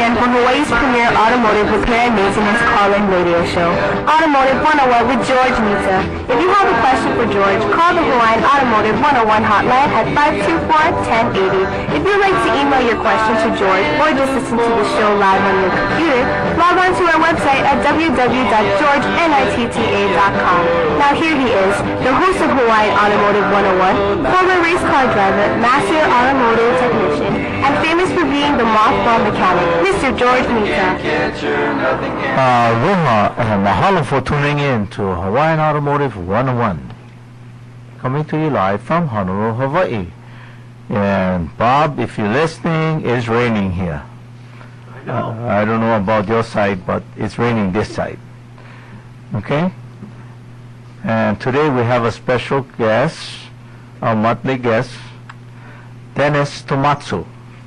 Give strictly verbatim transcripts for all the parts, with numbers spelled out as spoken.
time for Hawaii's premier automotive repair and maintenance call-in radio show, Automotive one oh one with George Mita. If you have a question for George, call the Hawaiian Automotive one oh one hotline at five two four, one oh eight oh. If you'd like to email your question to George or just listen to the show live on your computer, log on to our website at w w w dot george nitta dot com. Now here he is, the host of Hawaiian Automotive one oh one, former race car driver, master automotive technician, and famous for being the mothball mechanic, Mister George Mita. Uh, aloha and mahalo for tuning in to Hawaiian Automotive one oh one. Coming to you live from Honolulu, Hawaii. And Bob, if you're listening, it's raining here. I know. Uh, I don't know about your side, but it's raining this side. Okay? And today we have a special guest, our monthly guest, Dennis Tomatsu.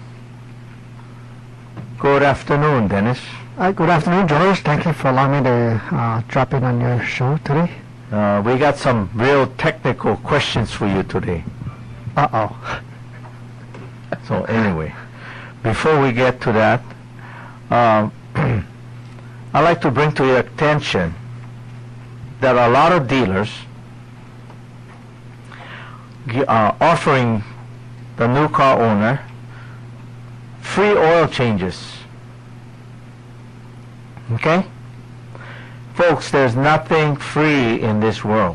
Good afternoon, Dennis. Uh, good afternoon, George. Thank you for allowing me to uh, drop in on your show today. Uh, we got some real technical questions for you today. Uh-oh. So anyway, before we get to that, um, I'd like to bring to your attention that a lot of dealers are offering the new car owner free oil changes. Okay? Folks, there's nothing free in this world.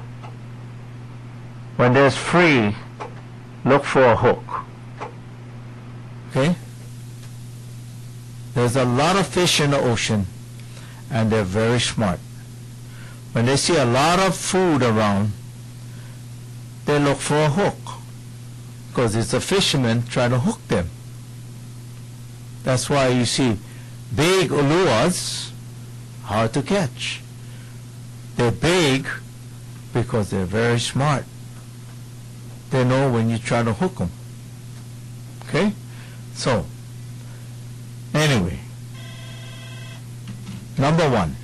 When there's free, look for a hook. Okay? There's a lot of fish in the ocean, and they're very smart. When they see a lot of food around, they look for a hook, because it's a fisherman trying to hook them. That's why you see big uluas hard to catch. They're big because they're very smart. They know when you try to hook them. Okay? So, anyway, number one,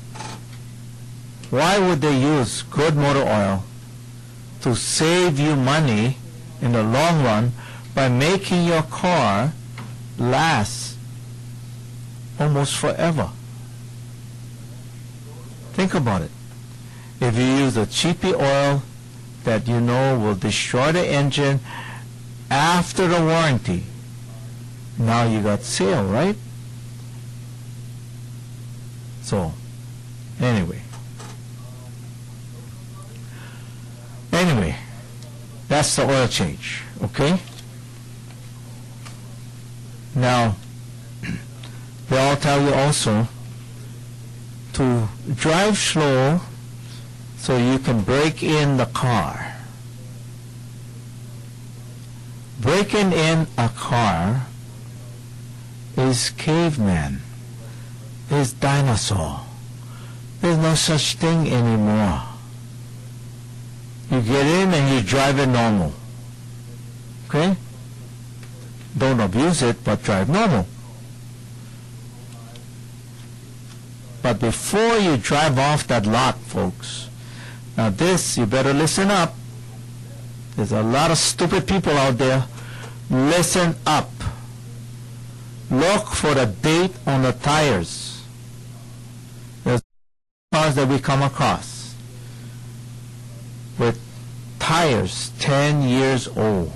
why would they use good motor oil to save you money in the long run by making your car last almost forever? Think about it. If you use a cheapy oil that you know will destroy the engine after the warranty, now you got sale, right? So, anyway. Anyway, that's the oil change, okay? Now, they all tell you also to drive slow so you can break in the car. Breaking in a car is caveman, is dinosaur. There's no such thing anymore. You get in and you drive it normal. Okay? Don't abuse it, but drive normal. But before you drive off that lot, folks, now this, you better listen up. There's a lot of stupid people out there. Listen up. Look for the date on the tires. There's cars that we come across with tires ten years old.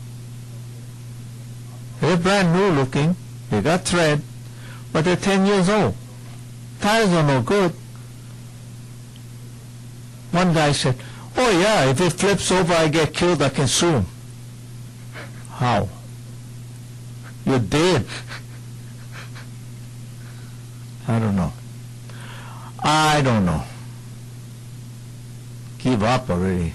They're brand new looking. They got tread, but they're ten years old. Tires are no good. One guy said, oh yeah, if it flips over I get killed, I can sue him. How? You're dead. I don't know. I don't know. Give up already.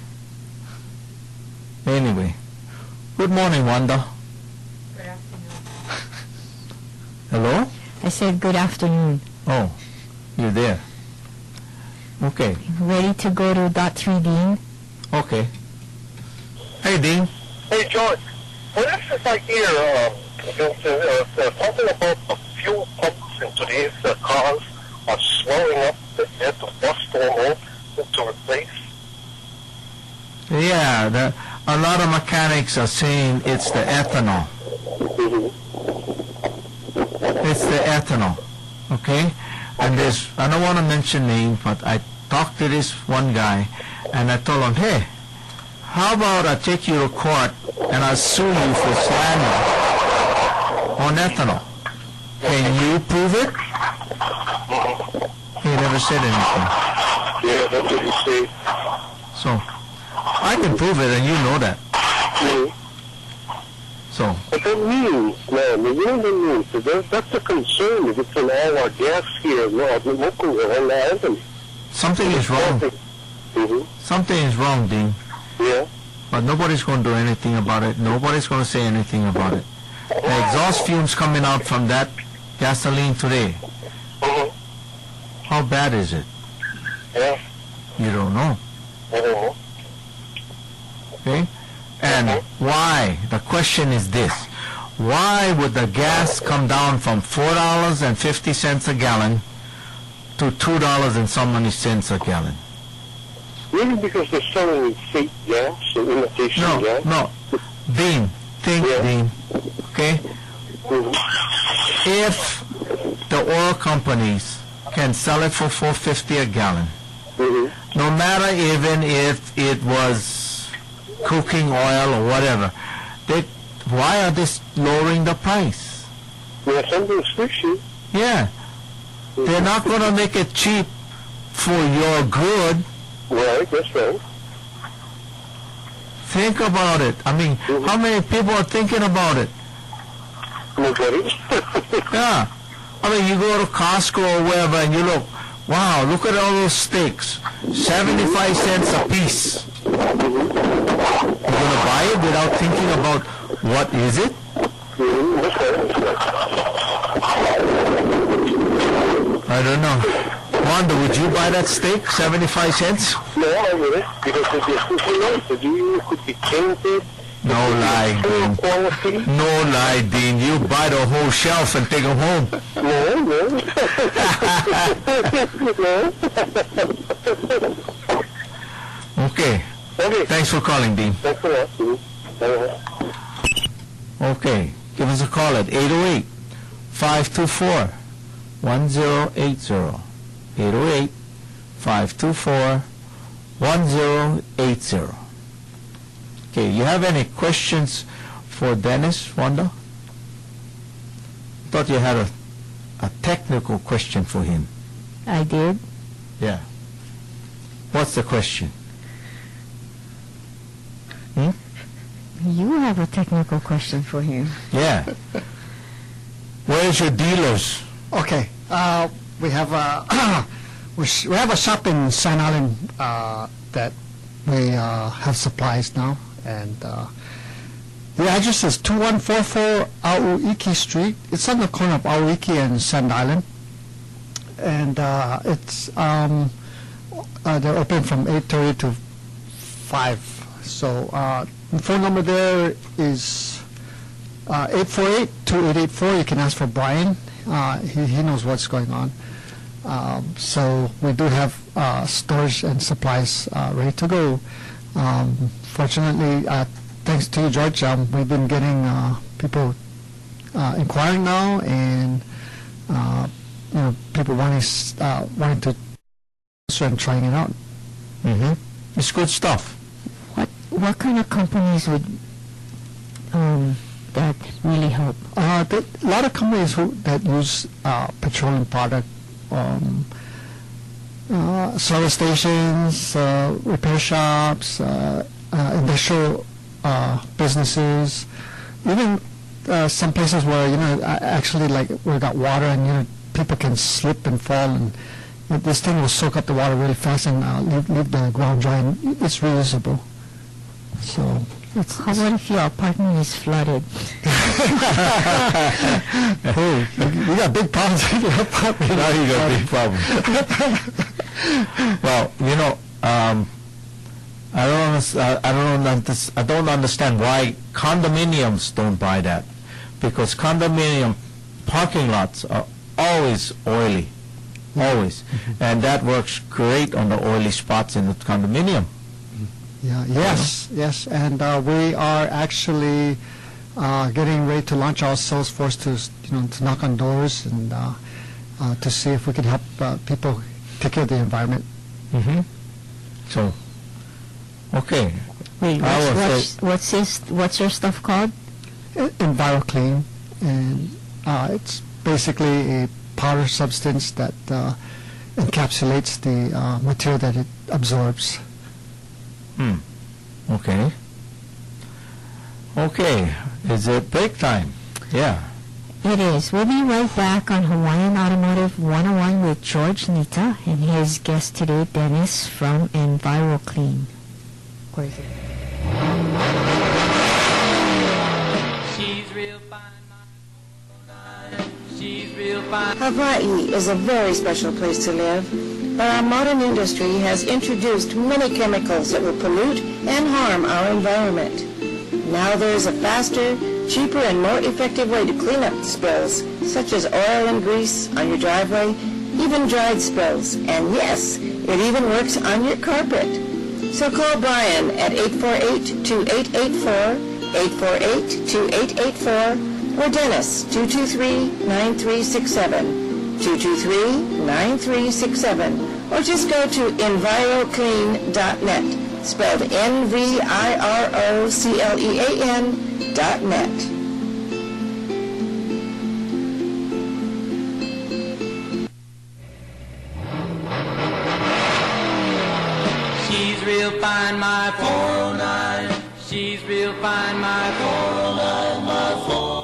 Anyway, good morning, Wanda. Good afternoon. Hello? I said good afternoon. Oh, you're there. Okay. Ready to go to dot three, Dean? Okay. Hey, Dean. Hey, George. What is this I hear? Uh, there's, uh, uh, something about the fuel pumps in today's uh, cars are swelling up that they have to bust them off to replace. Yeah, the, a lot of mechanics are saying it's the ethanol. Mm-hmm. It's the ethanol, okay? And there's, I don't want to mention names, but I talked to this one guy, and I told him, hey, how about I take you to court and I'll sue you for slander on ethanol? Can you prove it? He never said anything. Yeah, that's what you say. So, I can prove it, and you know that. Mhm. So, But that means, man, you know what that means? So that, that's a concern if it's in all our gas here, no, the local on the Anthony. something is wrong. Mm-hmm. Something is wrong, Dean. Yeah. But nobody's going to do anything about it. Nobody's going to say anything about it. The exhaust fumes coming out from that gasoline today, Mm-hmm. how bad is it? Yeah. You don't know. Mm-hmm. Okay? And why? The question is this. Why would the gas come down from four dollars and fifty cents a gallon to two dollars and so many cents a gallon? Maybe because they're selling fake gas or imitation No, gas. no. Dean, think, Yeah. Dean. Okay? Mhm. If the oil companies can sell it for four fifty a gallon, Mhm. no matter even if it was cooking oil or whatever, they, why are they s- lowering the price? Yeah, something's fishy. Yeah. They're not going to make it cheap for your good. Right, that's right. Think about it. I mean, how many people are thinking about it? Nobody. Yeah. I mean, you go to Costco or wherever and you look, wow, look at all those steaks. seventy-five cents a piece. You're going to buy it without thinking about what is it? Mhm, that's right, that's right. I don't know. Wanda, would you buy that steak, seventy-five cents? No, I wouldn't, because if you're cooking it, the you could be tainted. No lie, Poor Dean. quality. No lie, Dean. You buy the whole shelf and take them home. No, no. no. Okay. Okay, Thanks for calling, Dean. thanks a lot. Mhm. Uh-huh. Okay. Give us a call at eight oh eight, five two four, one oh eight oh. eight oh eight, five two four, one oh eight oh. Okay, you have any questions for Dennis, Wanda? Thought you had a, a technical question for him. I did. Yeah. What's the question? You have a technical question for him. Yeah. Where's your dealers? Okay. Uh, we have a we, sh- we have a shop in San Island uh, that we uh, have supplies now, and uh, the address is two one four four Auiki Street. It's on the corner of Auiki and Sand Island, and uh, it's um, uh, they're open from eight thirty to five. So uh, the phone number there is uh, eight four eight, two eight eight four. You can ask for Brian. Uh, he, he knows what's going on. Um, so we do have uh, storage and supplies uh, ready to go. Um, fortunately, uh, thanks to you, George, um, we've been getting uh, people uh, inquiring now, and uh, you know, people wanting s- uh, wanting to and trying it out. Mm-hmm. It's good stuff. What what kind of companies would um, that really help? Uh, the, a lot of companies who that use uh, petroleum product, um, uh, service stations, uh, repair shops, uh, uh, industrial uh, businesses, even uh, some places where you know a- actually like we got water and you know people can slip and fall, and this thing will soak up the water really fast and uh, leave, leave the ground dry, and it's reusable. So it's, How about if your apartment is flooded? oh, we got big problems with your apartment. Now you got a big problem. Well, you know, um, I don't understand, I don't understand, I don't understand why condominiums don't buy that, because condominium parking lots are always oily, always, and that works great on the oily spots in the condominium. Yeah, yes, yes, and uh, we are actually uh, getting ready to launch our sales force to, you know, to knock on doors and uh, uh, to see if we can help uh, people take care of the environment. Mm-hmm. So, okay. Wait, I will what's, say- what's, what's, this, what's your stuff called? EnviroClean, and uh, it's basically a powder substance that uh, encapsulates the uh, material that it absorbs. Hmm. Okay. Okay. Is it break time? Yeah. It is. We'll be right back on Hawaiian Automotive one oh one with George Nita and his guest today, Dennis from EnviroClean. Where is it? She's real fine, my she's real fine. Hawaii is a very special place to live, but our modern industry has introduced many chemicals that will pollute and harm our environment. Now there is a faster, cheaper, and more effective way to clean up the spills, such as oil and grease on your driveway, even dried spills, and yes, it even works on your carpet. So call Brian at eight four eight, two eight eight four, eight four eight, two eight eight four, or Dennis, two two three, nine three six seven, two two three, nine three six seven, or just go to enviroclean dot net, spelled N V I R O C L E A N dot net. She's real fine, my four oh nine. She's real fine, my four oh nine, my four.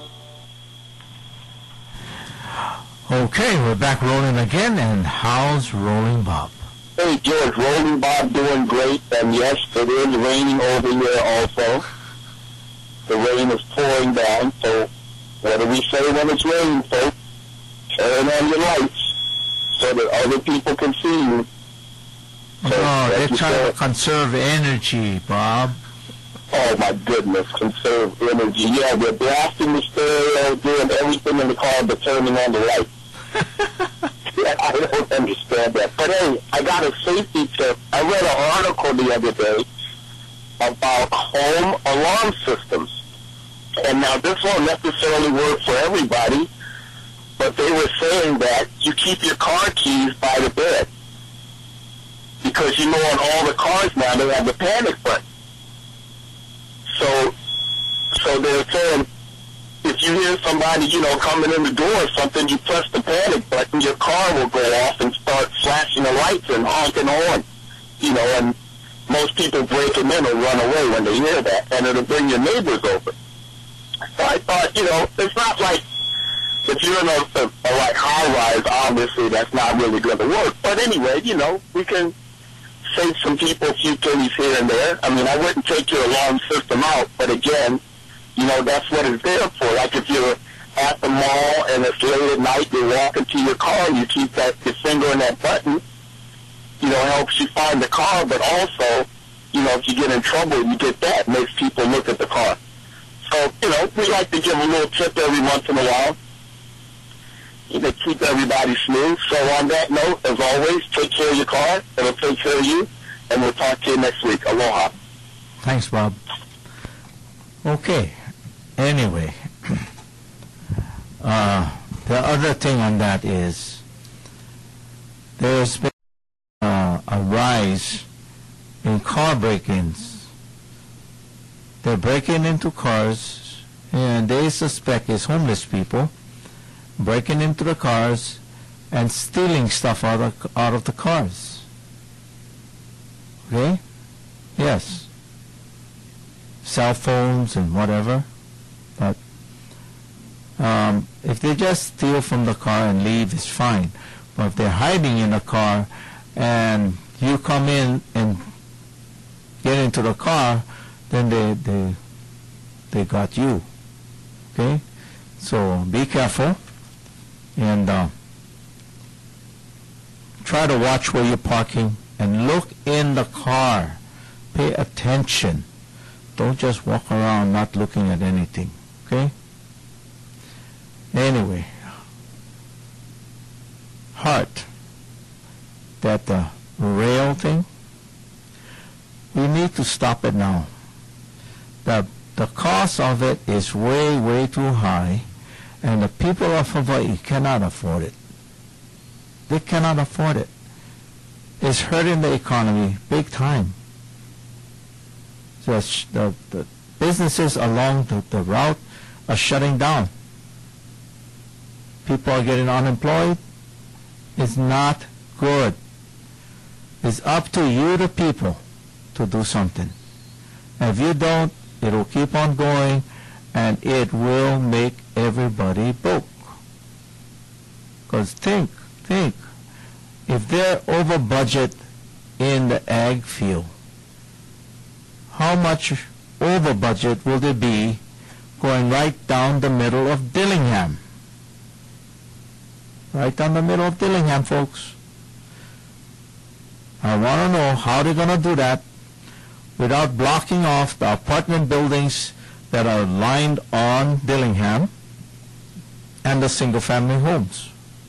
Okay, we're back rolling again, and how's Rolling Bob? Hey, George, Rolling Bob doing great, and yes, it is raining over here also. The rain is pouring down, so what do we say when it's raining, folks? Turn on your lights so that other people can see you. So, No, like they're you trying to said, conserve energy, Bob. oh my goodness, conserve energy. Yeah, they're blasting the stereo, doing everything in the car but turning on the lights. Yeah, I don't understand that. But hey, I got a safety tip. I read an article the other day about home alarm systems. And now this won't necessarily work for everybody, but they were saying that you keep your car keys by the bed. Because you know on all the cars now they have the panic button. So, so they're saying if you hear somebody, you know, coming in the door or something, you press the panic button, your car will go off and start flashing the lights and honking on. You know, and most people break them in or run away when they hear that, and it'll bring your neighbors over. So I thought, you know, it's not like if you're in a, a, a like high-rise, obviously that's not really going to work. But anyway, you know, we can save some people a few pennies here and there. I mean, I wouldn't take your alarm system out, but again, you know, that's what it's there for. Like if you're at the mall and it's late at night, you're walking to your car and you keep that your finger on that button, you know, helps you find the car, but also, you know, if you get in trouble, you get that, makes people look at the car. So, you know, we like to give a little tip every once in a while. You know, keep everybody smooth. So on that note, as always, take care of your car. It'll take care of you. And we'll talk to you next week. Aloha. Thanks, Bob. Okay. Anyway, uh, the other thing on that is there's been uh, a rise in car break-ins. They're breaking into cars, and they suspect it's homeless people breaking into the cars and stealing stuff out of, out of the cars. Okay? Yes. Cell phones and whatever. But um, if they just steal from the car and leave, it's fine. But if they're hiding in a car and you come in and get into the car, then they they they got you. Okay? So be careful and uh, try to watch where you're parking and look in the car. Pay attention. Don't just walk around not looking at anything. Okay? Anyway, heart, that uh, rail thing, we need to stop it now. The the cost of it is way, way too high, and the people of Hawaii cannot afford it. They cannot afford it. It's hurting the economy big time. The, sh- the, the businesses along the, the route are shutting down. People are getting unemployed. It's not good. It's up to you, the people, to do something. And if you don't, it will keep on going, and it will make everybody broke. Because think, think, if they're over budget in the ag field, how much over budget will there be going right down the middle of Dillingham? Right down the middle of Dillingham, folks. I want to know how they're going to do that without blocking off the apartment buildings that are lined on Dillingham and the single-family homes.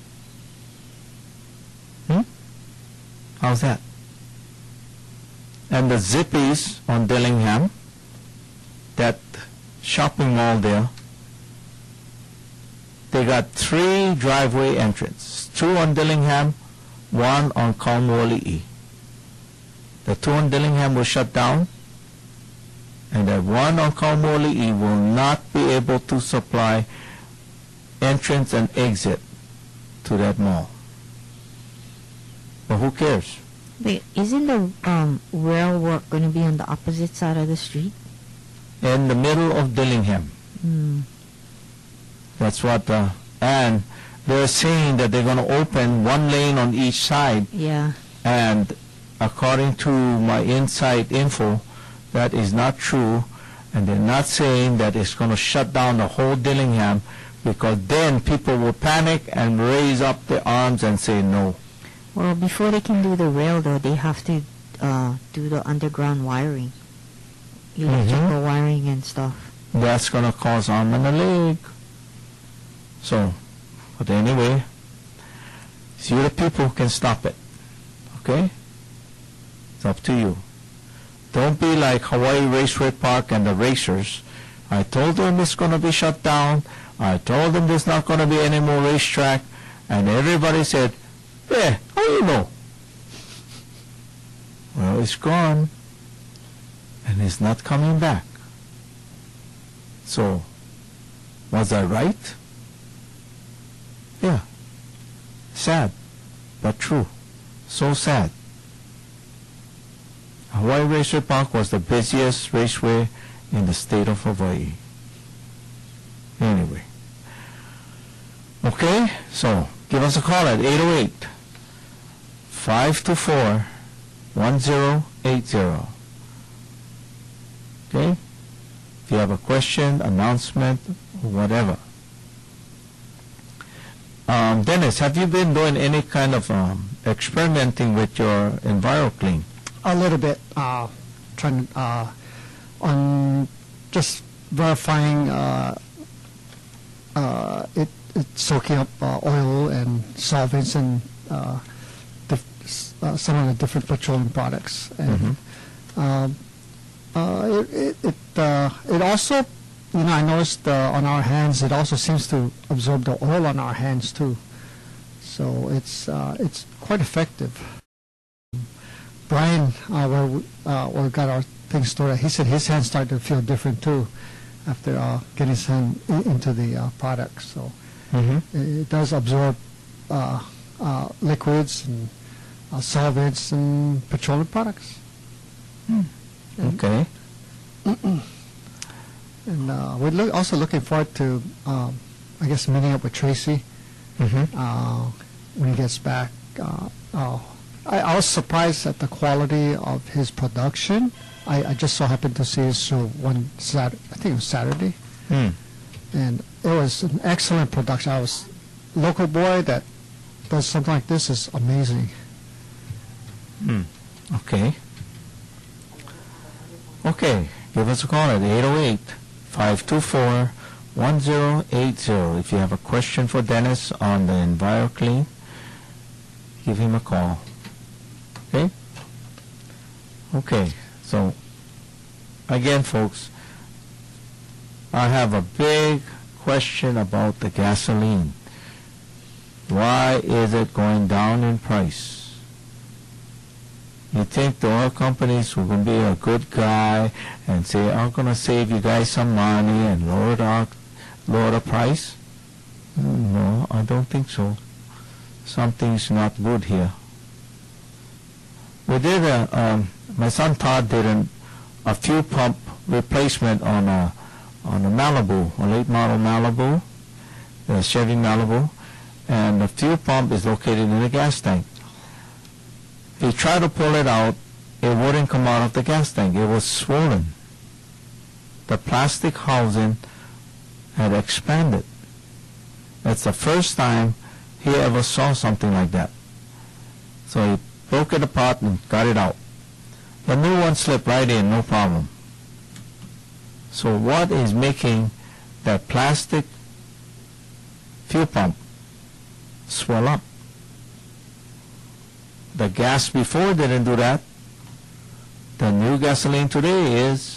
Hmm? How's that? And the Zippies on Dillingham, that shopping mall there, they got three driveway entrances, two on Dillingham, one on Kaumuali'i. The two on Dillingham will shut down, and the one on Kaumuali'i will not be able to supply entrance and exit to that mall. But who cares? Wait, isn't the um, rail work going to be on the opposite side of the street? In the middle of Dillingham. Hmm. That's what, uh, and they're saying that they're going to open one lane on each side, Yeah. and according to my inside info, that is not true, and they're not saying that it's going to shut down the whole Dillingham, because then people will panic and raise up their arms and say no. Well, before they can do the rail, though, they have to uh, do the underground wiring, electrical Mhm. wiring and stuff. That's going to cause arm and a leg. So, but anyway, it's you the people who can stop it. Okay? It's up to you. Don't be like Hawaii Raceway Park and the racers. I told them it's going to be shut down. I told them there's not going to be any more racetrack. And everybody said, yeah, how you know? Well, it's gone. And it's not coming back. So, was I right? Yeah. Sad, but true. So sad. Hawaii Raceway Park was the busiest raceway in the state of Hawaii. Anyway. Okay, so give us a call at eight oh eight, five two four, one oh eight oh. Okay? If you have a question, announcement, whatever. Um, Dennis, have you been doing any kind of um, experimenting with your EnviroClean? A little bit, uh, trying uh, on just verifying uh, uh, it, it soaking up uh, oil and solvents and uh, dif- uh, some of the different petroleum products. And um, uh, it it it, uh, it also, you know, I noticed uh, on our hands it also seems to absorb the oil on our hands too. So it's uh, it's quite effective. Brian, uh, where we, uh, where we got our things stored, he said his hands started to feel different too after uh, getting his hand i- into the uh, product. So Mm-hmm. it, it does absorb uh, uh, liquids and uh, solvents and petroleum products. And- Okay. And uh, we're look, also looking forward to, um, I guess, meeting up with Tracy Mm-hmm. uh, when he gets back. Uh, uh, I, I was surprised at the quality of his production. I, I just so happened to see his show one Saturday, I think it was Saturday, Hmm. and it was an excellent production. I was local boy that does something like this is amazing. Hmm. Okay. Okay. Give us a call at eight oh eight, five two four, one oh eight oh. If you have a question for Dennis on the EnviroClean, give him a call. Okay? Okay. So, again, folks, I have a big question about the gasoline. Why is it going down in price? You think the oil companies were going to be a good guy and say, I'm going to save you guys some money and lower the, lower the price? No, I don't think so. Something's not good here. We did a, um, my son Todd did an, a fuel pump replacement on a on a Malibu, a late model Malibu, a Chevy Malibu, and the fuel pump is located in the gas tank. He tried to pull it out, it wouldn't come out of the gas tank. It was swollen. The plastic housing had expanded. That's the first time he ever saw something like that. So he broke it apart and got it out. The new one slipped right in, no problem. So what is making that plastic fuel pump swell up? The gas before didn't do that. The new gasoline today is.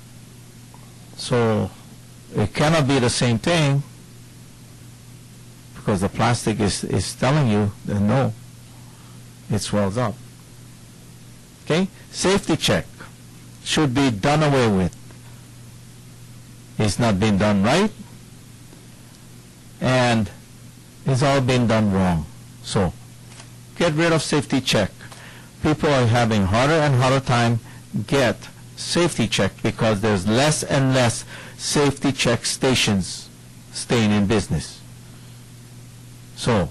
So it cannot be the same thing, because the plastic is, is telling you that no, it swells up. Okay? Safety check should be done away with. It's not been done right, and it's all been done wrong. So get rid of safety check. People are having harder and harder time get safety check because there's less and less safety check stations staying in business. So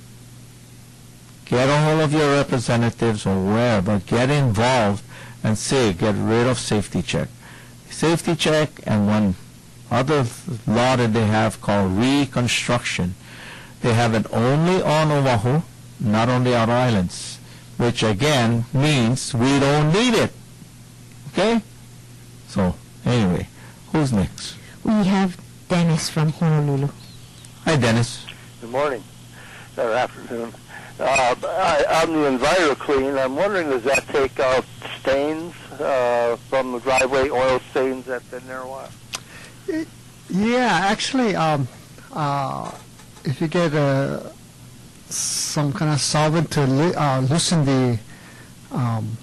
get a hold of your representatives or wherever, get involved and say, get rid of safety check. Safety check and one other law that they have called reconstruction. They have it only on Oahu, not on the outer islands, which again means we don't need it. Okay? So, anyway, who's next? We have Dennis from Honolulu. Hi, Dennis. Good morning, or afternoon. Uh, I, on the EnviroClean, I'm wondering, does that take out stains uh, from the driveway, oil stains that have been there a while? It, yeah, actually, um, uh, if you get uh, some kind of solvent to li- uh, loosen the um,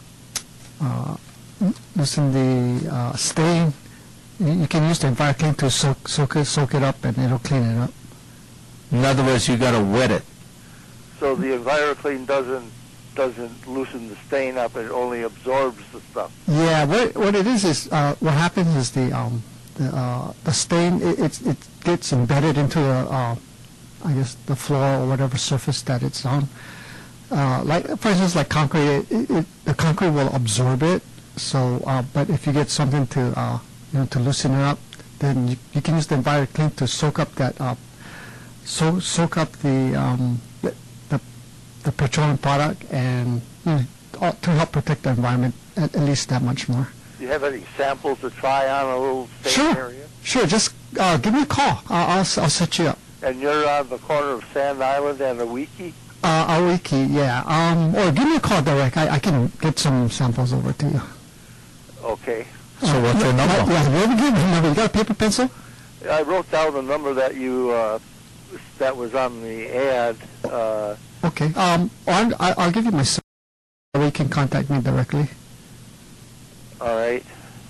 uh, loosen the uh, stain, you, you can use the EnviroClean to soak, soak it, soak it up, and it'll clean it up. In other words, you got to wet it. So the EnviroClean doesn't doesn't loosen the stain up; it only absorbs the stuff. Yeah, what what it is is uh, what happens is the um, the uh, the stain it, it it gets embedded into the uh, I guess the floor or whatever surface that it's on. Uh, like for instance, like concrete, it, it, it, the concrete will absorb it. So, uh, but if you get something to uh, you know to loosen it up, then you, you can use the EnviroClean to soak up that uh, so soak up the um, the, the the petroleum product and you know, to help protect the environment at, at least that much more. Do you have any samples to try on a little stain Sure. area? Sure, just uh, give me a call. I'll, I'll I'll set you up. And you're on the corner of Sand Island and Awiki? Uh, Awiki, yeah. Um, or give me a call direct. I, I can get some samples over to you. Okay. So what's your number? Yeah, yeah, what we give you number? You got a paper pencil? I wrote down the number that you uh, that was on the ad. Uh, Okay. Um, I'll, I'll give you my cell. You can contact me directly. all right.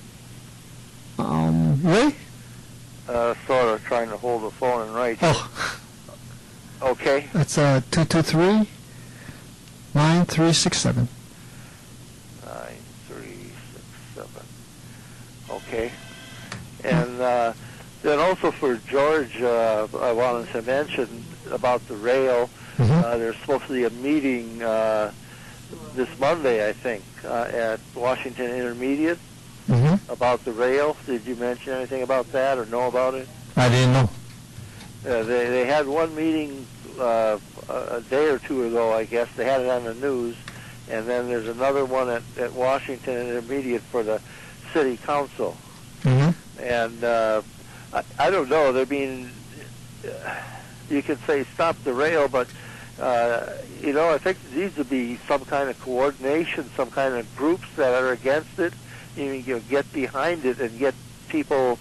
Um, Ray? Uh, sort of trying to hold the phone and write. Oh, Okay. that's uh two two three nine three six seven. Nine, three, six, seven. Okay. And uh, then also for George, uh, I wanted to mention about the rail. Mm-hmm. Uh, there's supposed to be a meeting uh, this Monday, I think, uh, at Washington Intermediate Mm-hmm. about the rail. Did you mention anything about that or know about it? I didn't know. Uh, they they had one meeting uh, a a day or two ago, I guess. They had it on the news, and then there's another one at, at Washington Intermediate for the city council. Mm-hmm. And uh, I, I don't know. They're being, uh, you could say stop the rail, but uh, you know, I think there needs to be some kind of coordination, some kind of groups that are against it. You know, get behind it and get people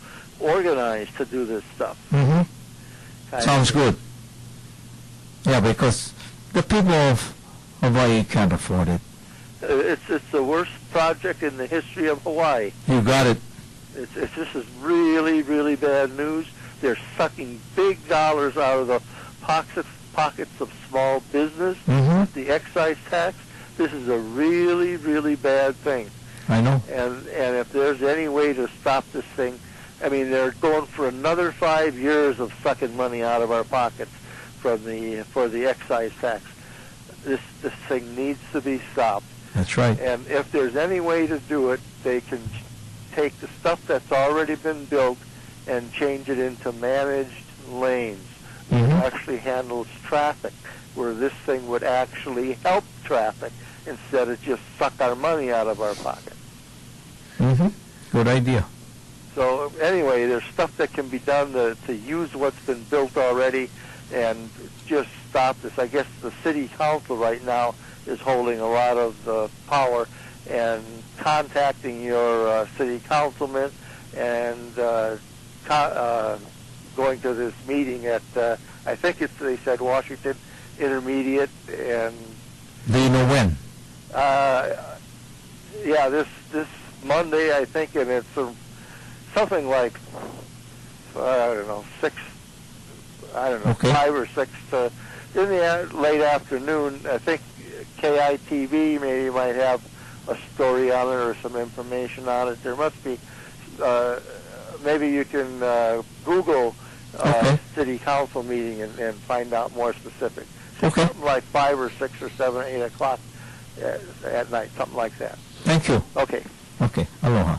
organized to do this stuff. Mm-hmm. Kind Sounds of. good. Yeah, because the people of Hawaii can't afford it. Uh, It's it's the worst project in the history of Hawaii. You got it. It's, it's this is really really bad news. They're sucking big dollars out of the pockets pockets of small business. Mm-hmm. The excise tax. This is a really really bad thing. I know. And and if there's any way to stop this thing, I mean they're going for another five years of sucking money out of our pockets from the for the excise tax. This this thing needs to be stopped. That's right. And if there's any way to do it, they can take the stuff that's already been built and change it into managed lanes, which Mhm. actually handles traffic, where this thing would actually help traffic instead of just suck our money out of our pocket. Mm-hmm. Good idea. So anyway, there's stuff that can be done to, to use what's been built already and just stop this. I guess the city council right now is holding a lot of uh, power and contacting your uh, city councilman and uh, co- uh, going to this meeting at, uh, I think it's, they said Washington Intermediate, and Do you know when? uh, yeah, this this Monday, I think, and it's uh, something like, I don't know, six, I don't know, Okay. five or six to, in the a- late afternoon. I think K I T V maybe might have a story on it or some information on it. There must be, uh, maybe you can uh, Google uh, Okay. city council meeting and, and find out more specific. Okay. Something like five or six or seven, eight o'clock at, at night, something like that. Thank you. Okay. Okay. Aloha.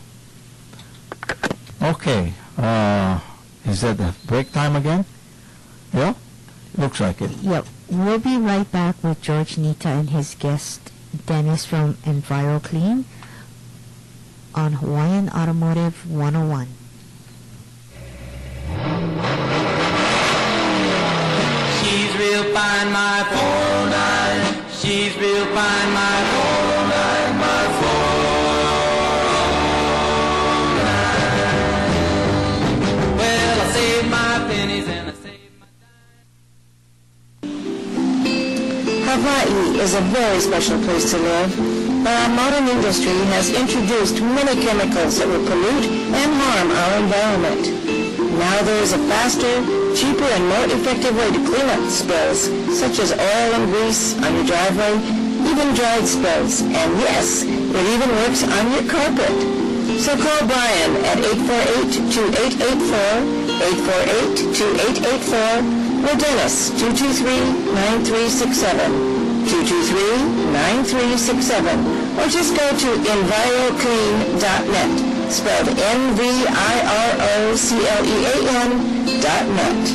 Okay. Uh, is that the break time again? Yeah? Looks like it. Yep. We'll be right back with George Nita and his guest, Dennis from EnviroClean, on Hawaiian Automotive one oh one. She's real fine, my four nine. She's real fine, my four nine, my four nine. Well, I saved my pennies and I saved my Hawaii is a very special place to live, but our modern industry has introduced many chemicals that will pollute and harm our environment. Now there is a faster, cheaper, and more effective way to clean up spills, such as oil and grease on your driveway, even dried spills, and yes, it even works on your carpet. So call Brian at eight four eight, two eight eight four, eight four eight, two eight eight four, or Dennis, two two three, nine three six seven, two two three, nine three six seven, or just go to enviroclean dot net, spelled N V I R O C L E A N dot net.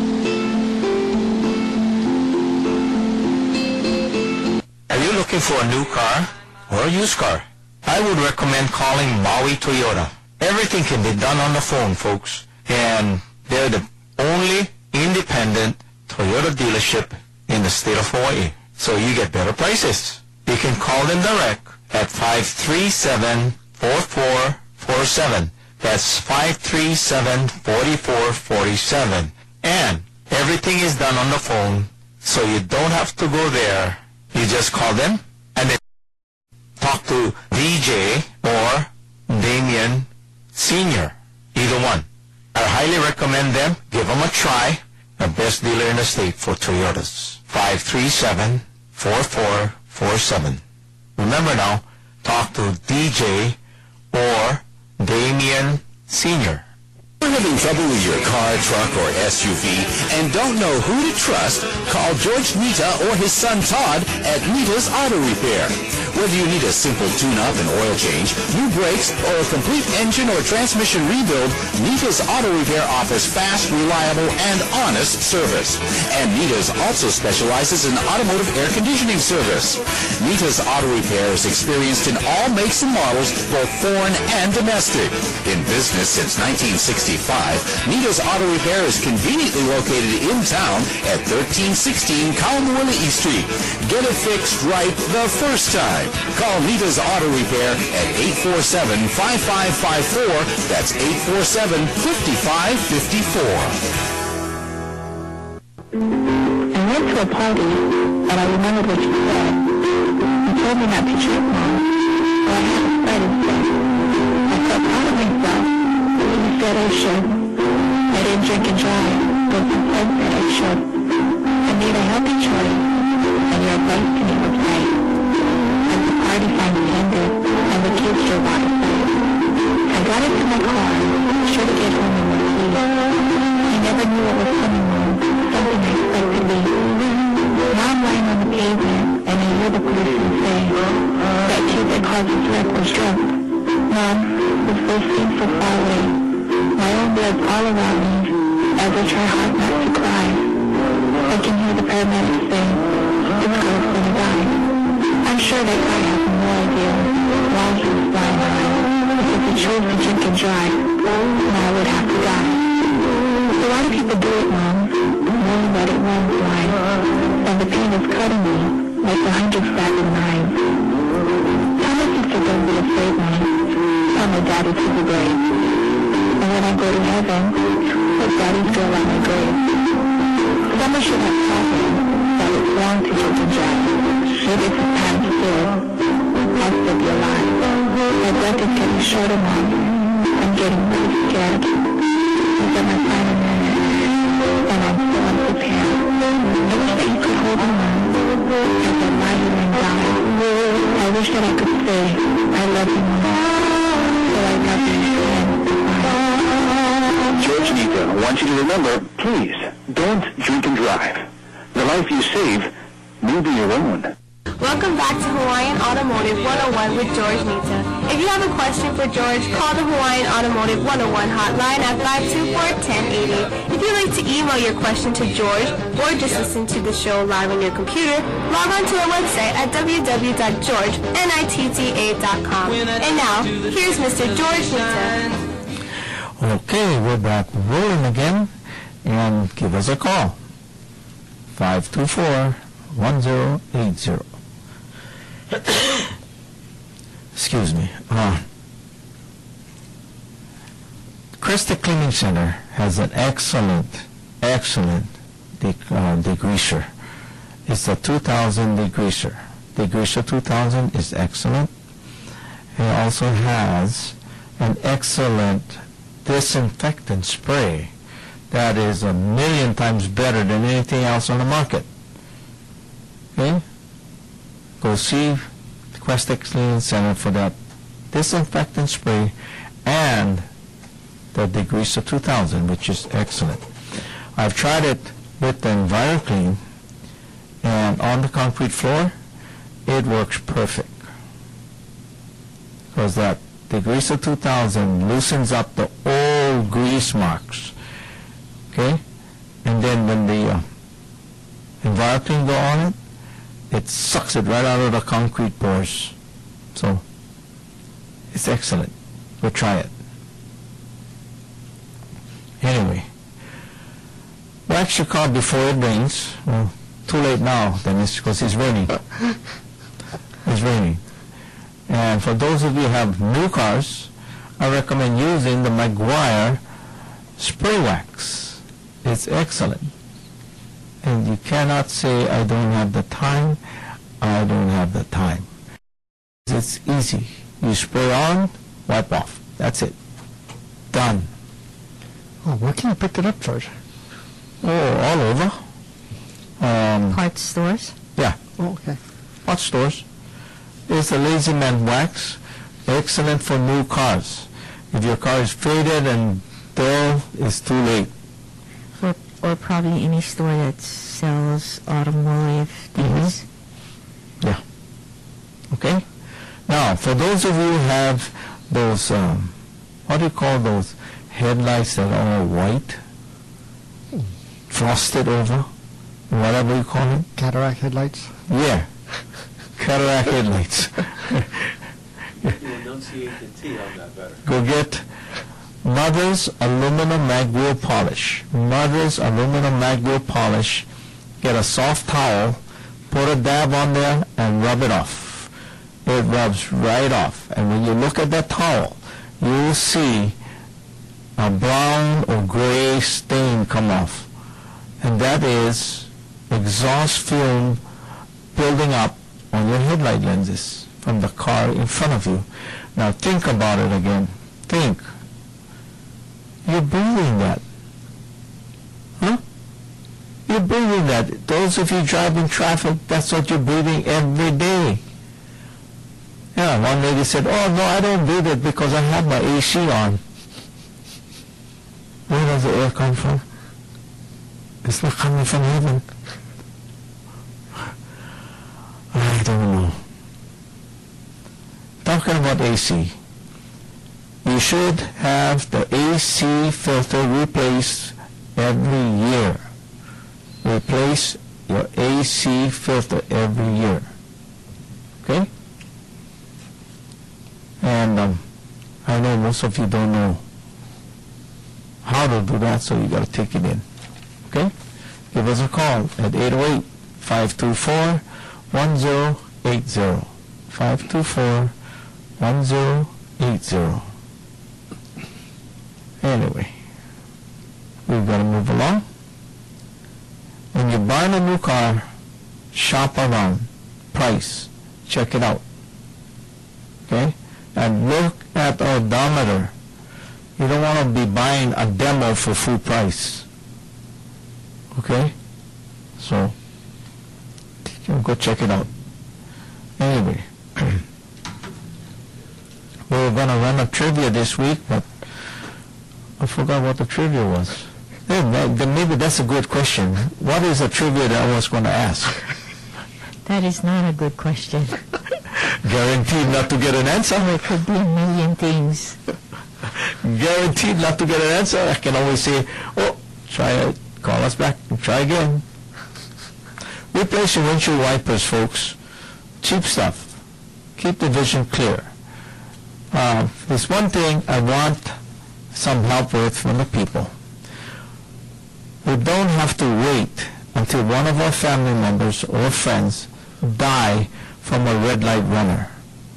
Are you looking for a new car or a used car? I would recommend calling Maui Toyota. Everything can be done on the phone, folks. And they're the only independent Toyota dealership in the state of Hawaii. So you get better prices. You can call them direct at five three seven, four four four seven. That's five three seven, four four four seven. And everything is done on the phone, so you don't have to go there. You just call them and then talk to D J or Damien Senior, either one. I highly recommend them. Give them a try. The best dealer in the state for Toyotas. five three seven, four four four seven. Remember now, talk to D J or Damien Senior. You're having trouble with your car, truck, or S U V and don't know who to trust? Call George Nita or his son Todd at Nita's Auto Repair. Whether you need a simple tune-up and oil change, new brakes, or a complete engine or transmission rebuild, Nita's Auto Repair offers fast, reliable, and honest service. And Nita's also specializes in automotive air conditioning service. Nita's Auto Repair is experienced in all makes and models, both foreign and domestic. In business since nineteen sixty-five, Nita's Auto Repair is conveniently located in town at thirteen sixteen Kaumualii Street. Get it fixed right the first time. Call Nita's Auto Repair at eight four seven, five five five four. That's eight four seven, five five five four. I went to a party, and I remembered what you said. You told me not to drink, Mom, so I had to start instead. I felt proud of myself, but when you said I should, I didn't drink and drive, but you said that I should. I made a healthy choice, and your advice to me was right. As the party finally ended, and the kids drove outside, I got into my car, sure to get home in one piece. I never knew what was coming, Mom. Something unexpectedly. Now I'm lying on the pavement, and I hear the policeman say, that kid that caused this wreck was drunk. Mom, the face seems so far away. My own blood's all around me, as I try hard not to cry. I can hear the paramedics say, this girl's gonna die. I'm sure that guy has no idea why he was flying high. If he chose to drink and drive, then I would have to die. So why do people do it, Mom? Knowing that it won't fly, and the pain is cutting me like a hundred stabbing knives. Tell my sister don't be afraid, Mom. Tell my daddy to the grave. And when I go to heaven, let daddy's girl on my grave. Someone should have taught him that it's wrong to drink and drive. Maybe it's his time to do it. I'll still be alive. My breath is getting shorter, Mom. I'm getting really scared. These are my final minutes, and I'm so unprepared. I wish that you could hold me, Mom, as I lie here and die. I wish that I could say, I love you, Mom. So I love you, and goodbye. George Nita wants you to remember, please, don't drink and drive. The life you save may be your own. Welcome back to Hawaiian Automotive one oh one with George Nita. If you have a question for George, call the Hawaiian Automotive one oh one hotline at five two four, one oh eight oh. If you'd like to email your question to George or just listen to the show live on your computer, log on to our website at w w w dot george nitta dot com. And now, here's Mister George Nita. Okay, we're back rolling again, and give us a call. five two four, one oh eight oh. Excuse me. Uh, Cresta Cleaning Center has an excellent, excellent de uh, degreaser. It's a two thousand degreaser. Degreaser two thousand is excellent. It also has an excellent disinfectant spray that is a million times better than anything else on the market. Okay? Go see the Cresta Cleaning Center for that disinfectant spray and the Degreaser two thousand, which is excellent. I've tried it with the EnviroClean, and on the concrete floor, it works perfect. Because that Degreaser two thousand loosens up the old grease marks. Okay? And then when the uh, EnviroClean go on it, it sucks it right out of the concrete pores. So, it's excellent. Go try it. Anyway, wax your car before it rains. Well, too late now, Dennis, because it's raining. It's raining. And for those of you who have new cars, I recommend using the Meguiar spray wax. It's excellent. And you cannot say, I don't have the time, I don't have the time. It's easy. You spray on, wipe off. That's it. Done. Oh, where can you pick it up, George? Oh, all over. Um, Parts stores? Yeah. Oh, okay. Parts stores. It's a Lazy Man wax. Excellent for new cars. If your car is faded and dull, it's too late. Or, or probably any store that sells automotive things. Mm-hmm. Yeah. Okay? Now, for those of you who have those, um, what do you call those headlights that are all white, frosted over, whatever you call it? Cataract headlights? Yeah. Cataract headlights. You enunciate the T on that better. Go get Mother's Aluminum Mag Wheel Polish. Mother's Aluminum Mag Wheel Polish. Get a soft towel, put a dab on there, and rub it off. it rubs right off. And when you look at that towel, you will see a brown or gray stain come off. And that is exhaust film building up on your headlight lenses from the car in front of you. Now think about it again. Think. You're breathing that. Huh? You're breathing that. Those of you driving traffic, that's what you're breathing every day. Yeah, one lady said, oh no, I don't breathe it because I have my A C on. Where does the air come from? It's not coming from heaven. I don't know. Talking about A C, you should have the A C filter replaced every year. Replace your A C filter every year. Okay? And um, I know most of you don't know how to do that, so you got to take it in. Okay? Give us a call at eight oh eight, five two four, one oh eight oh. five two four, one oh eight oh. Anyway, we've got to move along. When you're buying a new car, shop around. Price. Check it out. Okay? And look at the odometer. You don't want to be buying a demo for full price. Okay? So, go check it out. Anyway, we were going to run a trivia this week, but I forgot what the trivia was. Hey, then maybe that's a good question. What is a trivia that I was going to ask? That is not a good question. Guaranteed not to get an answer? There could be a million things. Guaranteed not to get an answer? I can always say, oh, try it. Call us back and try again. Replace your windshield wipers, folks. Cheap stuff. Keep the vision clear. Uh, there's one thing I want some help with from the people. We don't have to wait until one of our family members or friends die from a red light runner.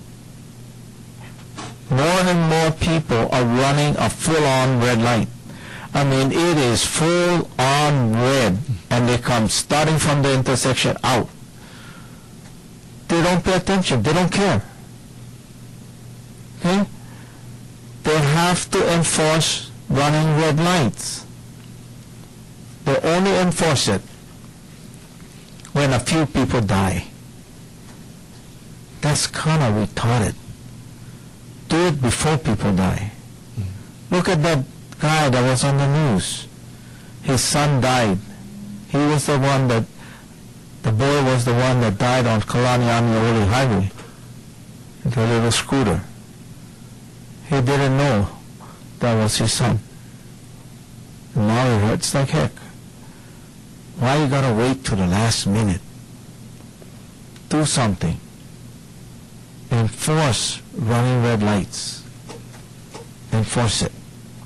More and more people are running a full-on red light. I mean, it is full-on red, and they come starting from the intersection out. They don't pay attention. They don't care. Okay? They have to enforce running red lights. They only enforce it when a few people die. That's kind of retarded. Do it before people die. Look at that guy that was on the news. His son died. He was the one that, the boy was the one that died on Kalaniani Highway, the little scooter. He didn't know that was his son. And now it hurts like heck. Why you gotta wait to the last minute? Do something. Enforce running red lights. Enforce it.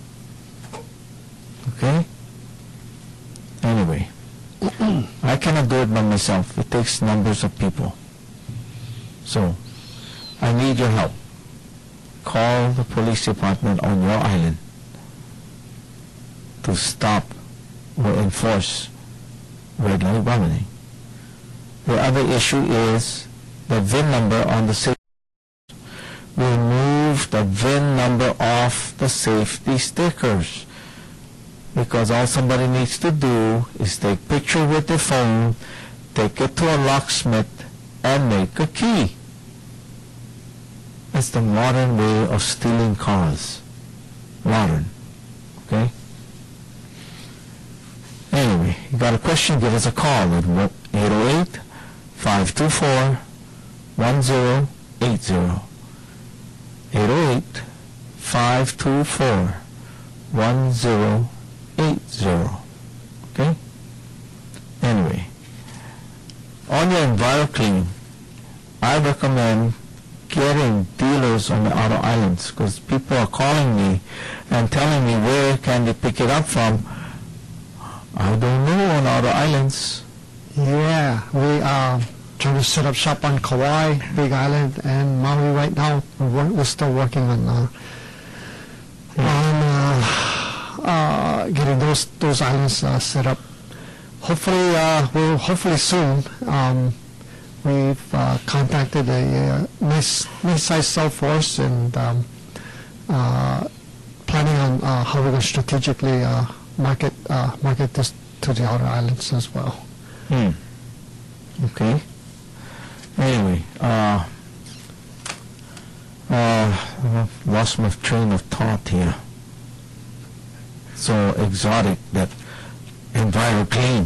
Okay? Anyway, I cannot do it by myself. It takes numbers of people. So, I need your help. Call the police department on your island to stop or enforce red light running. The other issue is the V I N number on the safety. Remove the V I N number off the safety stickers, because all somebody needs to do is take a picture with their phone, take it to a locksmith, and make a key. That's the modern way of stealing cars. Modern. Okay? Anyway, you got a question, give us a call at eight oh eight, five two four, one oh eight oh. eight oh eight, five two four, one oh eight oh. Okay? Anyway, on your EnviroClean, I recommend getting dealers on the outer islands, because people are calling me and telling me where can they pick it up from. I don't know on outer islands. Yeah, we uh, trying to set up shop on Kauai, Big Island, and Maui right now. We're, wor- we're still working on uh, on uh, uh, getting those those islands uh, set up. Hopefully, uh, we'll hopefully soon. Um, we've uh, contacted a, a nice nice sized cell force and um, uh, planning on uh, how we're going to strategically uh, market uh, market this to the outer islands as well. Hmm. Okay. Anyway, uh, uh, I've lost my train of thought here. So exotic, that EnviroClean.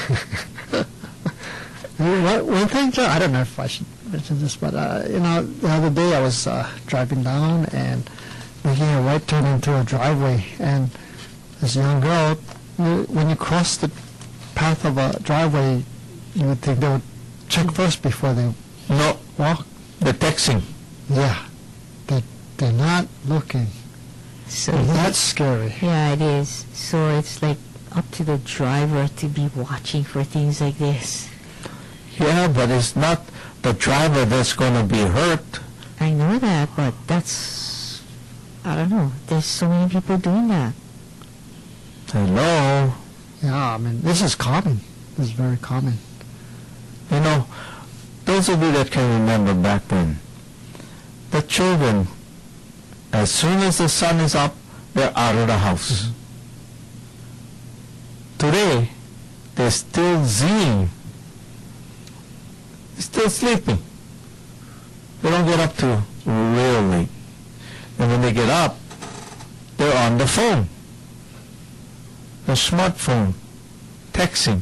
One, one thing, Joe, I don't know if I should mention this, but uh, you know, the other day I was uh, driving down and making a right turn into a driveway, and this young girl, you, when you cross the path of a driveway, you would think they would check first before they No, walk. the texting. Yeah, they they're not looking. So That's scary. yeah, it is. So it's like up to the driver to be watching for things like this. Yeah, but it's not the driver that's going to be hurt. I know that, but that's, I don't know. There's so many people doing that. Hello? Yeah, I mean, this is common. This is very common. You know, those of you that can remember back then, the children, as soon as the sun is up, they're out of the house. Today, they're still zinging. They're still sleeping. They don't get up till real late. And when they get up, they're on the phone. The smartphone, texting.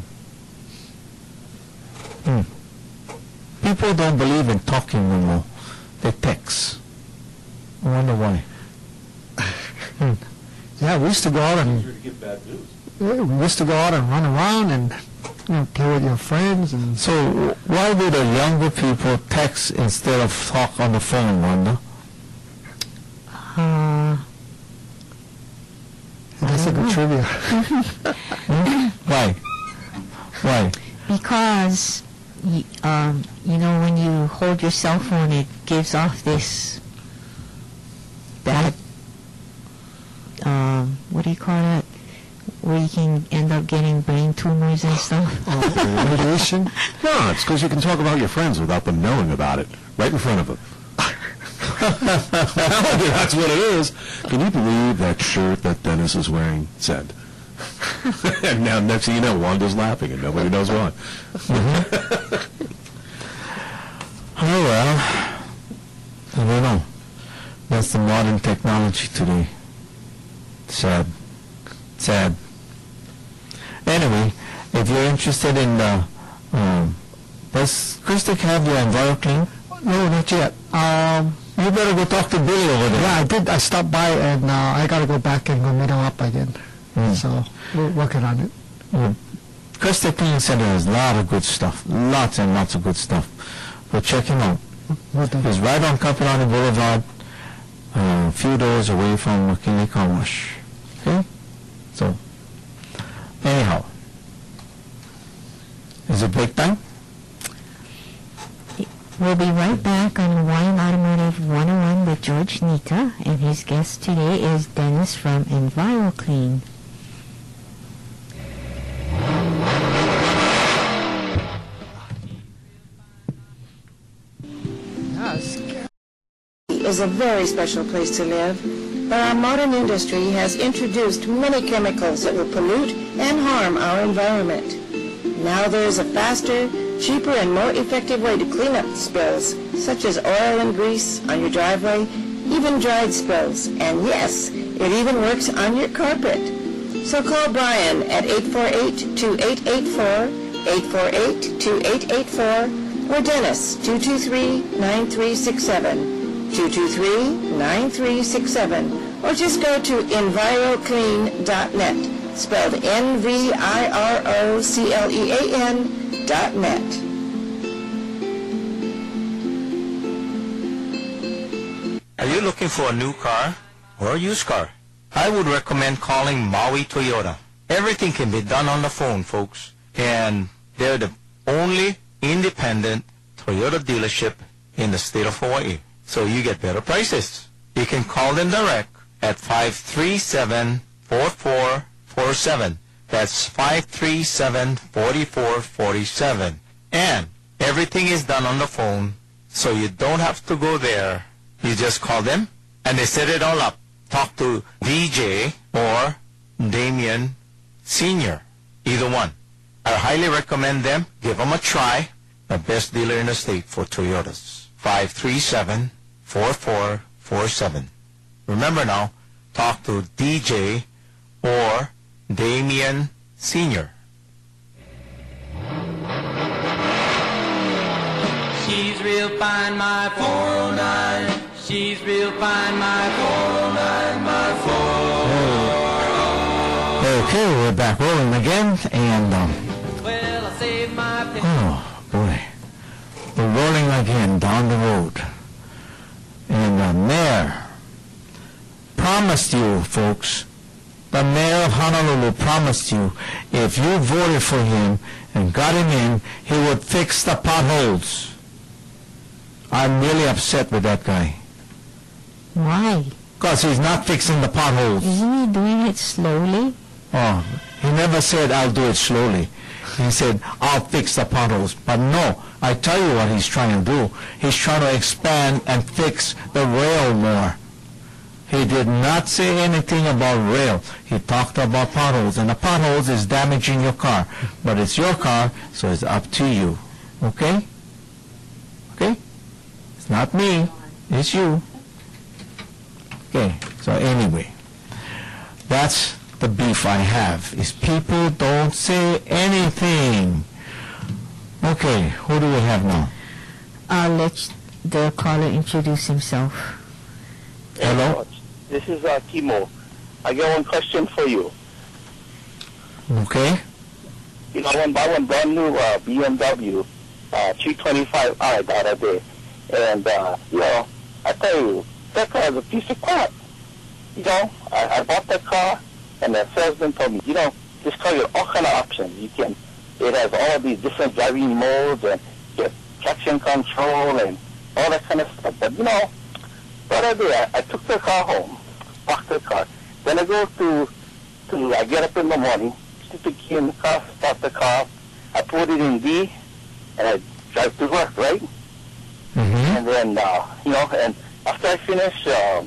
Hmm. People don't believe in talking no more. They text. I wonder why. Hmm. Yeah, we used to go out and Easier to get bad news. yeah, we used to go out and run around and you know, play with your friends and So w- why do the younger people text instead of talk on the phone, Wanda? Uh, that's a good trivia. Hmm? Why? Why? because, y- um, you know, when you hold your cell phone, it gives off this bad, um, what do you call that? Where you can end up getting brain tumors and stuff. Oh, radiation? No, it's because you can talk about your friends without them knowing about it, right in front of them. That's what it is. Can you believe that shirt that Dennis is wearing said? And now, next thing you know, Wanda's laughing and nobody knows why. Oh well, I don't know. That's the modern technology today. Sad. Sad. Anyway, if you're interested in the, um, does Krista have your EnviroClean? No, not yet. Um, You better go talk to Billy over there. yeah, I did. I stopped by and uh, I got to go back and go meet him up again. Mm. So we're working on it. Mm. Krista Clean Center has a lot of good stuff. Lots and lots of good stuff. But check him out. We'll do. He's right on Kapi'olani Boulevard, uh, a few doors away from McKinley Car Wash. Okay? So, anyhow. Is it break time? We'll be right back on Hawaiian Automotive one oh one with George Nita, and his guest today is Dennis from EnviroClean. Is a very special place to live, but our modern industry has introduced many chemicals that will pollute and harm our environment. Now there is a faster, cheaper, and more effective way to clean up spills, such as oil and grease on your driveway, even dried spills, and yes, it even works on your carpet. So call Brian at eight four eight, two eight eight four, eight four eight, two eight eight four, or Dennis, two two three, nine three six seven, two two three, nine three six seven, or just go to enviroclean dot net, spelled N V I R O C L E A N dot net. Are you looking for a new car or a used car? I would recommend calling Maui Toyota. Everything can be done on the phone, folks. And they're the only independent Toyota dealership in the state of Hawaii, so you get better prices. You can call them direct at five three seven, four four four seven. That's five three seven, four four four seven. And everything is done on the phone, so you don't have to go there. You just call them, and they set it all up. Talk to D J or Damien Senior, either one. I highly recommend them. Give them a try. The best dealer in the state for Toyotas. five three seven, four four four seven. Remember now, talk to D J or Damien Senior. She's real fine, my four oh nine. She's real fine, my four oh nine, my four oh nine. Okay, we're back rolling again, and um, Well, I saved my pen. oh boy, we're rolling again down the road, and the mayor promised you, folks. The mayor of Honolulu promised you, if you voted for him and got him in, he would fix the potholes. I'm really upset with that guy. Why? Because he's not fixing the potholes. Isn't he doing it slowly? Oh, he never said, I'll do it slowly. He said, I'll fix the potholes. But no, I tell you what he's trying to do. He's trying to expand and fix the rail more. He did not say anything about rail. He talked about potholes, and the potholes is damaging your car. But it's your car, so it's up to you. Okay? Okay? It's not me. It's you. Okay, so anyway, that's the beef I have, is people don't say anything. Okay, who do we have now? I'll let the caller introduce himself. Hello? This is uh, Timo. I got one question for you. Okay. You know, I went by one brand new uh, B M W uh, three twenty-five i the other day. And, uh, you know, I tell you, that car is a piece of crap. You know, I, I bought that car, and the salesman told me, you know, this car has all kind of options. You can, it has all of these different driving modes, and you have traction control, and all that kind of stuff. But, you know, what I did, I, I took the car home, parked the car. Then I go to, to, I get up in the morning, stick the key in the car, start the car, I put it in D, and I drive to work, right? Mm-hmm. And then, uh, you know, and after I finish um,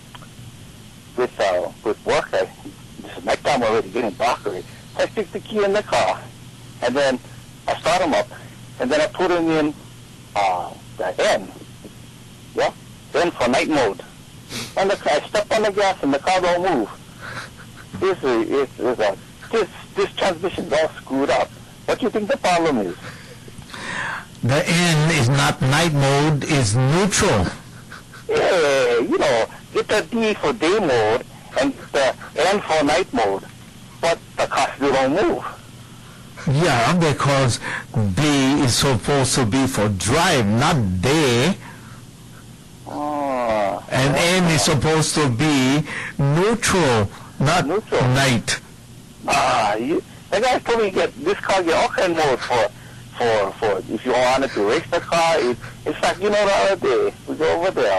with uh, with work, I, this is nighttime already, getting dark already. I stick the key in the car, and then I start them up, and then I put them in uh, the N, yeah, N for night mode. And the car, I step on the gas, and the car don't move. This is, it's, it's a, this this transmission's all screwed up. What do you think the problem is? The N is not night mode, it's neutral. Yeah, you know, get the D for day mode and the N for night mode, but the car still don't move. Yeah, because D is supposed to be for drive, not day. Oh, and N is supposed to be neutral, not neutral. night. Ah, you, the guy told me get this car get all kind of modes for, for, for if you wanted to race the car. It, in fact, you know, the other day we go over there,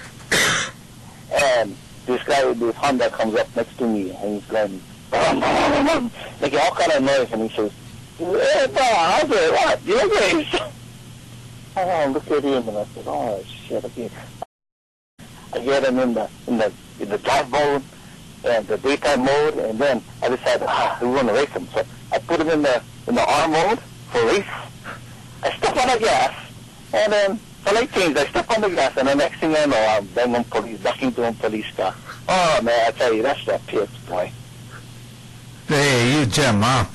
and this guy with this Honda comes up next to me, and he's going, making all kind of noise, and he says, "Hey, how's it? What? You race?" Oh, look at him, and I said, "Oh shit!" Okay. I get him in the in the in the drive mode and the daytime mode, and then I decided, ah, we want to race him. So I put him in the in the R mode for race. I step on the gas, and then the light changed. I step on the gas, and the next thing I know, I'm banging police, ducking to a police car. Oh man, I tell you, that's that pitch, boy. Hey, you jam up.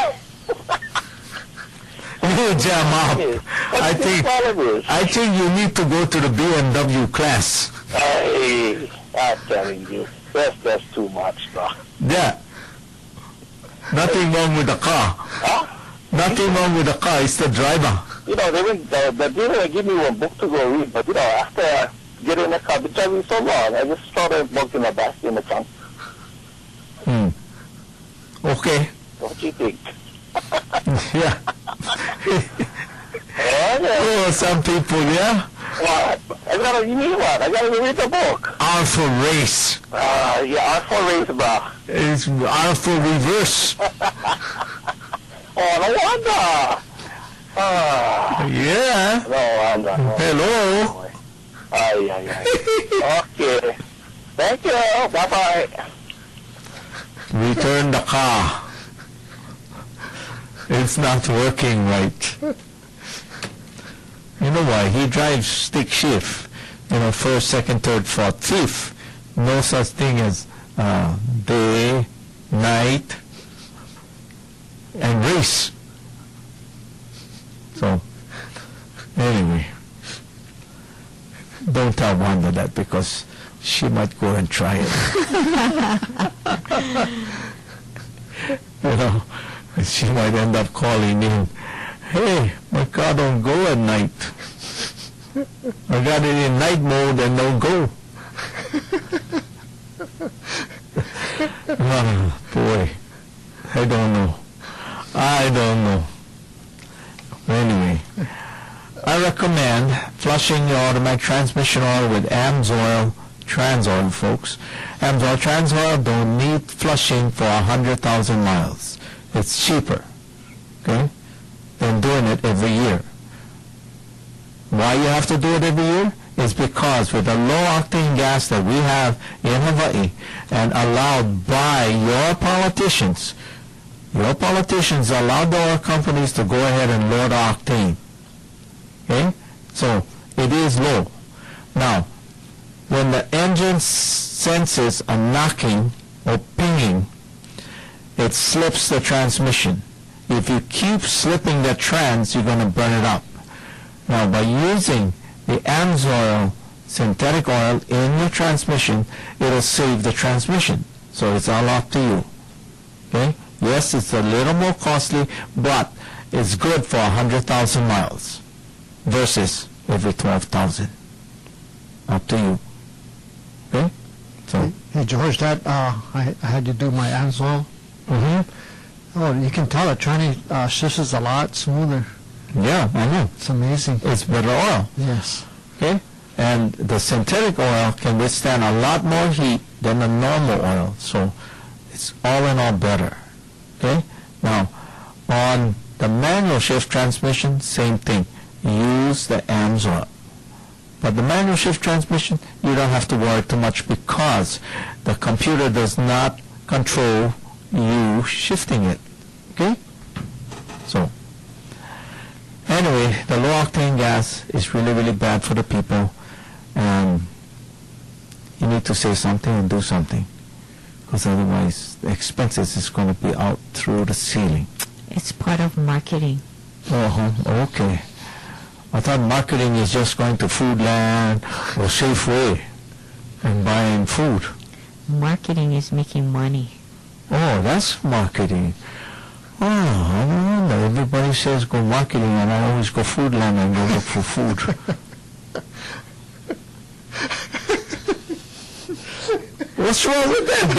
You jam up. I think I think you need to go to the B M W class. Hey, I'm telling you, that's that's too much, bro. Yeah. Nothing wrong with the car. Huh? Nothing wrong with the car. It's the driver. You know, they went, the, the dealer gave me one book to go read, but you know, after I get in the car, the driving so long, I just saw the book in the back in the trunk. Hmm. Okay. What do you think? Yeah. Oh, yeah. know some people, yeah? What? I gotta, you need what? I gotta read the book. R for race. Uh, yeah, R for race, bro. It's R for reverse. Oh, no wonder. Ah. Yeah. No wonder. No. Hello. Ay, ay, ay. Okay. Thank you. Bye-bye. Return the car. It's not working right. You know why? He drives stick shift. You know, first, second, third, fourth, fifth. No such thing as uh, day, night, and race. So, anyway, don't tell Wanda that because she might go and try it. You know, she might end up calling in, hey, my car don't go at night. I got it in night mode and don't go. Oh, boy, I don't know. I don't know. Anyway, I recommend flushing your automatic transmission oil with AMSOIL Transoil, folks. AMSOIL Transoil don't need flushing for one hundred thousand miles. It's cheaper, okay, than doing it every year. Why you have to do it every year? Is because with the low-octane gas that we have in Hawaii and allowed by your politicians, your politicians allowed the oil companies to go ahead and lower the octane. Okay? So it is low. Now, when the engine senses a knocking or pinging, it slips the transmission. If you keep slipping the trans, you're going to burn it up. Now, by using the AMSOIL synthetic oil in your transmission, it'll save the transmission. So it's all up to you. Okay? Yes, it's a little more costly, but it's good for one hundred thousand miles versus every twelve thousand. Up to you. Okay? So. Hey, George, that uh, I, I had to do my AMSOIL. Mm-hmm. Oh, you can tell it turning uh, shifts is a lot smoother. Yeah, I know. It's amazing. It's better oil. Yes. Okay? And the synthetic oil can withstand a lot more heat than the normal oil. So it's all in all better. Okay? Now, on the manual shift transmission, same thing. Use the AMSOIL. But the manual shift transmission, you don't have to worry too much because the computer does not control you shifting it. Okay? So, anyway, the low-octane gas is really, really bad for the people, and you need to say something and do something, because otherwise the expenses is going to be out through the ceiling. It's part of marketing. Oh, okay. I thought marketing is just going to Foodland or Safeway and buying food. Marketing is making money. Oh, that's marketing. Oh, I wonder. Everybody says go marketing, and I always go Foodland and go look for food. What's wrong with that,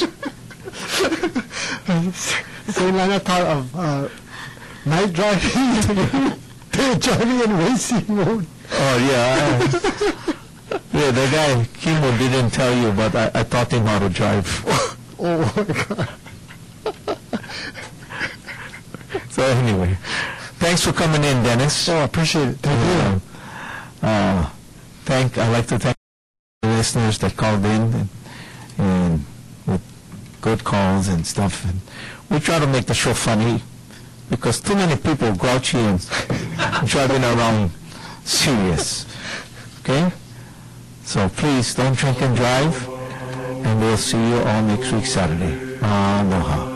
Dennis? Same line of thought of uh, night driving, day driving in racing mode. Oh, yeah. I, yeah, the guy, Kimo, didn't tell you, but I, I taught him how to drive. Oh, my God. So anyway, thanks for coming in, Dennis. Oh, I appreciate it. Thank uh, you. Uh, thank, I'd like to thank the listeners that called in and, and with good calls and stuff. And we try to make the show funny because too many people grouchy and driving around serious. Okay? So please don't drink and drive, and we'll see you all next week Saturday. Aloha.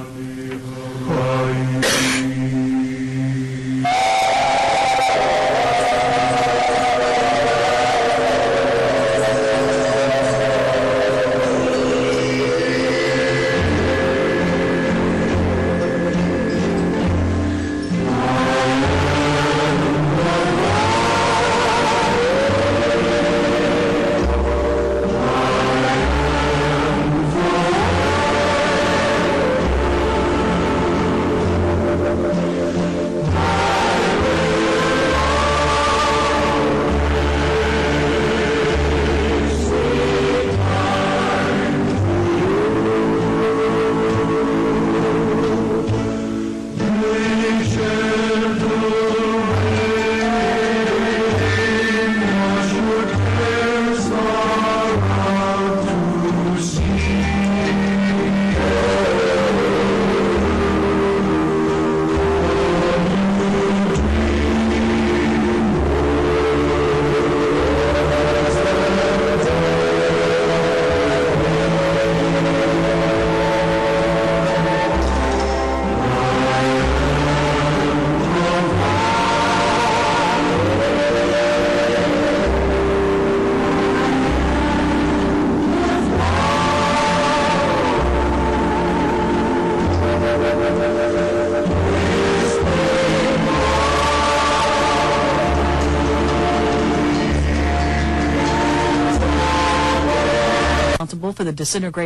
responsible for the disintegration